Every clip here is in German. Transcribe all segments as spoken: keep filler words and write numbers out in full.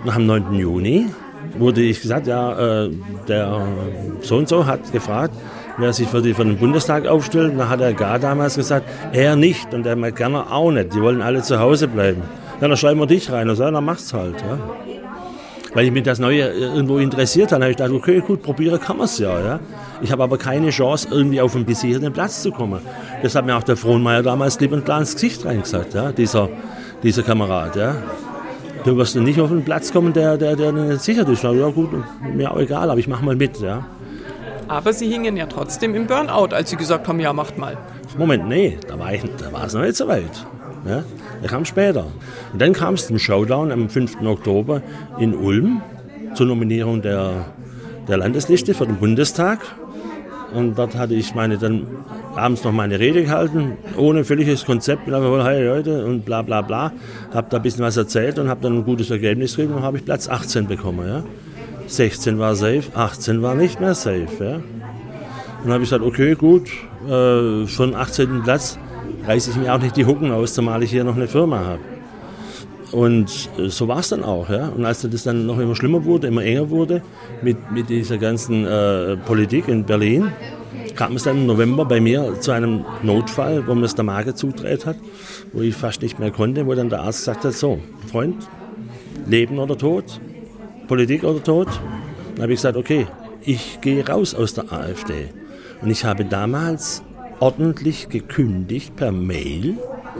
Nach dem neunten Juni wurde ich gesagt, ja, äh, der so und so hat gefragt, wer sich für, die, für den Bundestag aufstellt. Und dann hat der Gar damals gesagt, er nicht und der McGerner auch nicht. Die wollen alle zu Hause bleiben. Ja, dann schreiben wir dich rein. Und so, dann mach's halt. Ja. Weil ich mich das Neue irgendwo interessiert habe, habe ich gedacht, okay, gut, probieren kann man es ja, ja. Ich habe aber keine Chance, irgendwie auf einen bisherigen Platz zu kommen. Das hat mir auch der Frohnmeier damals klipp und klar ins Gesicht reingesagt, ja, dieser, dieser Kamerad. Ja. Du wirst nicht auf einen Platz kommen, der, der, der nicht sicher ist. Ja gut, mir auch egal, aber ich mache mal mit. Ja. Aber Sie hingen ja trotzdem im Burnout, als Sie gesagt haben, ja, macht mal. Moment, nee, da war, ich, da war es noch nicht so weit. Ja. Der kam später. Und dann kam es zum Showdown am fünften Oktober in Ulm zur Nominierung der, der Landesliste für den Bundestag. Und dort hatte ich meine dann abends noch meine Rede gehalten, ohne völliges Konzept. Bin einfach, hey Leute, und bla bla bla. Habe da ein bisschen was erzählt und habe dann ein gutes Ergebnis gekriegt und habe ich Platz achtzehn bekommen. Ja. sechzehn war safe, achtzehn war nicht mehr safe. Ja. Und dann habe ich gesagt, okay, gut, äh, für den achtzehnten Platz reiße ich mir auch nicht die Hucken aus, zumal ich hier noch eine Firma habe. Und äh, so war es dann auch. Ja. Und als das dann noch immer schlimmer wurde, immer enger wurde, mit, mit dieser ganzen äh, Politik in Berlin, kam es dann im November bei mir zu einem Notfall, wo mir das der Magen zudreht hat, wo ich fast nicht mehr konnte, wo dann der Arzt gesagt hat, so, Freund, Leben oder Tod, Politik oder Tod. Dann habe ich gesagt, okay, ich gehe raus aus der AfD. Und ich habe damals ordentlich gekündigt per Mail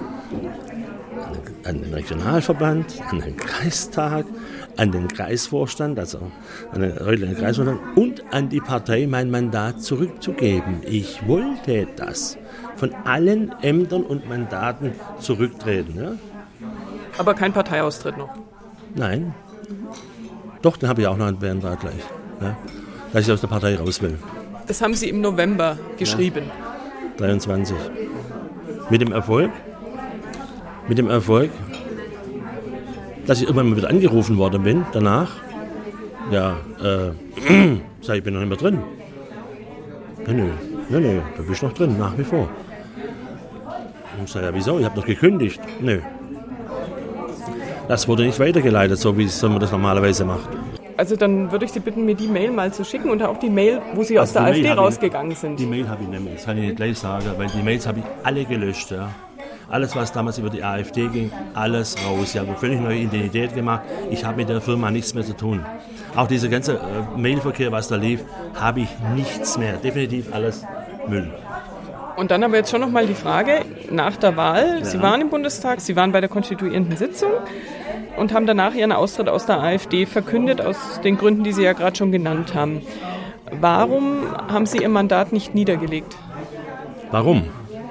an den Regionalverband, an den Kreistag, an den Kreisvorstand, also an den Reutlingen Kreisvorstand und an die Partei mein Mandat zurückzugeben. Ich wollte das von allen Ämtern und Mandaten zurücktreten. Ja? Aber kein Parteiaustritt noch? Nein. Doch, den habe ich auch noch einen beantragt gleich. Ja? Dass ich aus der Partei raus will. Das haben Sie im November geschrieben? Ja. dreiundzwanzig. Mit dem Erfolg, mit dem Erfolg, dass ich irgendwann mal wieder angerufen worden bin, danach, ja, äh, sag ich, ich bin noch nicht mehr drin. Nö, nö, nö, nö, da bist du noch drin, nach wie vor. Und ich sage, ja, wieso, ich habe doch gekündigt. Nö. Das wurde nicht weitergeleitet, so wie man das normalerweise macht. Also dann würde ich Sie bitten, mir die Mail mal zu schicken und auch die Mail, wo Sie also aus der AfD rausgegangen ich, sind. Die Mail habe ich nämlich, das kann ich nicht gleich sagen, weil die Mails habe ich alle gelöscht. Ja. Alles, was damals über die AfD ging, alles raus. Ich habe eine völlig neue Identität gemacht. Ich habe mit der Firma nichts mehr zu tun. Auch dieser ganze äh, Mailverkehr, was da lief, habe ich nichts mehr. Definitiv alles Müll. Und dann aber jetzt schon noch mal die Frage, nach der Wahl, ja. Sie waren im Bundestag, Sie waren bei der konstituierenden Sitzung und haben danach Ihren Austritt aus der AfD verkündet, aus den Gründen, die Sie ja gerade schon genannt haben. Warum haben Sie Ihr Mandat nicht niedergelegt? Warum?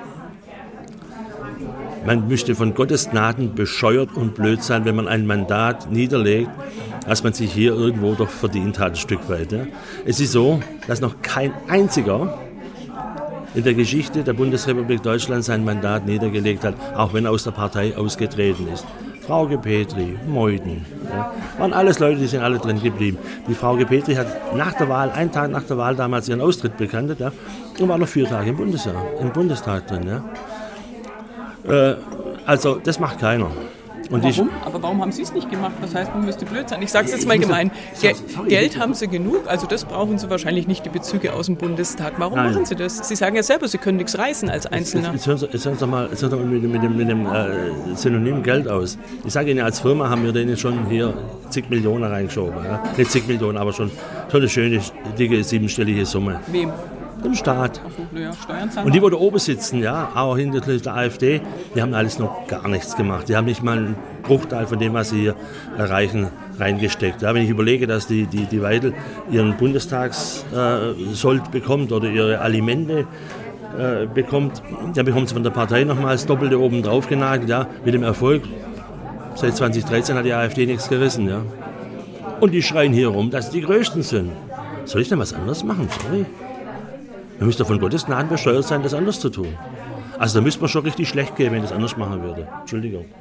Man müsste von Gottes Gnaden bescheuert und blöd sein, wenn man ein Mandat niederlegt, als man sich hier irgendwo doch verdient hat, ein Stück weit. Ja. Es ist so, dass noch kein einziger in der Geschichte der Bundesrepublik Deutschland sein Mandat niedergelegt hat, auch wenn er aus der Partei ausgetreten ist. Frauke Petri, Meuthen, ja, waren alles Leute, die sind alle drin geblieben. Die Frauke Petri hat nach der Wahl, einen Tag nach der Wahl damals ihren Austritt bekannt, ja, und war noch vier Tage im Bundestag, im Bundestag drin. Ja. Äh, also das macht keiner. Und warum? Ich, aber warum haben Sie es nicht gemacht? Was heißt, man müsste blöd sein? Ich sage es jetzt mal gemein. Ge- Geld haben Sie genug, also das brauchen Sie wahrscheinlich nicht, die Bezüge aus dem Bundestag. Warum Nein. machen Sie das? Sie sagen ja selber, Sie können nichts reißen als Einzelner. Jetzt, jetzt, jetzt, jetzt hören Sie mal, jetzt hören Sie mal mit, mit dem, mit dem äh, Synonym Geld aus. Ich sage Ihnen, als Firma haben wir denen schon hier zig Millionen reingeschoben. Ja? Nicht zig Millionen, aber schon, schon eine schöne, dicke, siebenstellige Summe. Wem? Dem Staat. So, ja, Steuern und die, wo da oben sitzen, ja, auch hinter der AfD, die haben alles noch gar nichts gemacht. Die haben nicht mal einen Bruchteil von dem, was sie hier erreichen, reingesteckt. Ja, wenn ich überlege, dass die, die, die Weidel ihren Bundestagssold äh, bekommt oder ihre Alimente äh, bekommt, dann bekommt sie von der Partei nochmals das Doppelte oben drauf genagelt. Ja, mit dem Erfolg. Seit zwanzig dreizehn hat die AfD nichts gerissen. Ja. Und die schreien hier rum, dass sie die Größten sind. Soll ich denn was anderes machen? Sorry. Man müsste von Gottes Gnaden besteuert sein, das anders zu tun. Also da müsste man schon richtig schlecht gehen, wenn ich das anders machen würde. Entschuldigung.